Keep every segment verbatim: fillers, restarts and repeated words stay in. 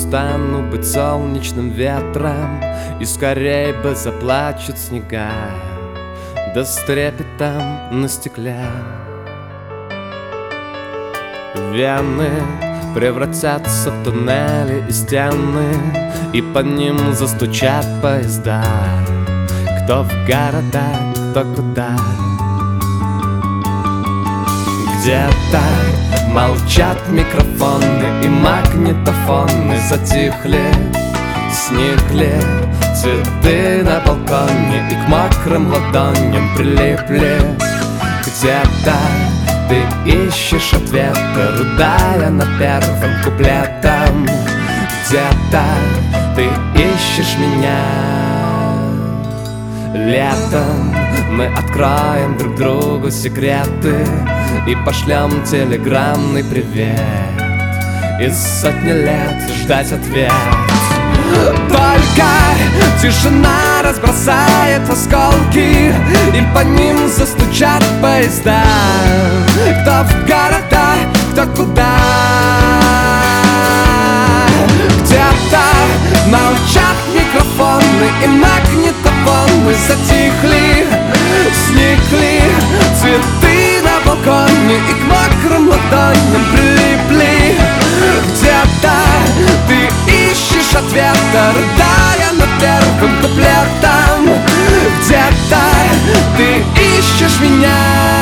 перестану быть солнечным ветром, и скорей бы заплачут снега, да с трепетом на стекле. Вены превратятся в туннели и стены, и по ним застучат поезда. Кто в города, кто куда. Где-то молчат микрофоны, и магнитофоны затихли, сникли цветы на балконе, и к мокрым ладоням прилипли. Где-то ты ищешь ответы, рыдая над первым куплетом. Где-то ты ищешь меня. Летом мы откроем друг другу секреты и пошлем телеграммный привет, и сотни лет ждать ответ. Только тишина разбросает осколки, и по ним застучат поезда. Кто в города, кто куда. Где-то молчат микрофоны, и магнитофоны затихли, сникли цветы на балконе, и к мокрым ладоням прилипли. Где-то ты ищешь ответа, рыдая над первым куплетом. Где-то ты ищешь меня.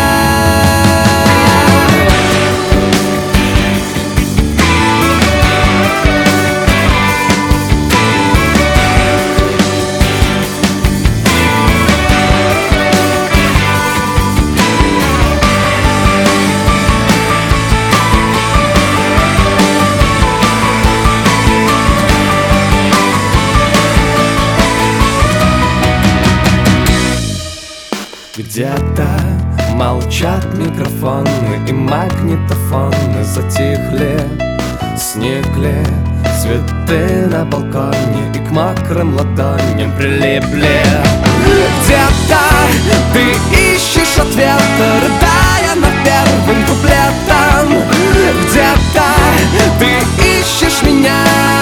Где-то молчат микрофоны, и магнитофоны затихли, сникли цветы на балконе, и к мокрым ладоням прилипли. Где-то ты ищешь ответа, рыдая над первым куплетом. Где-то ты ищешь меня.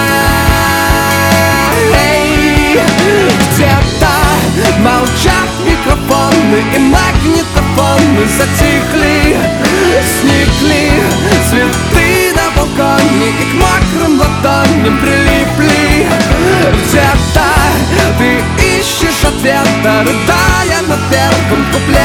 Эй! Где-то молчат микрофоны, и магнитофоны затихли, сникли цветы на балконе, и к мокрым ладоням прилипли. Где-то ты ищешь ответа, рыдая над первым куплетом.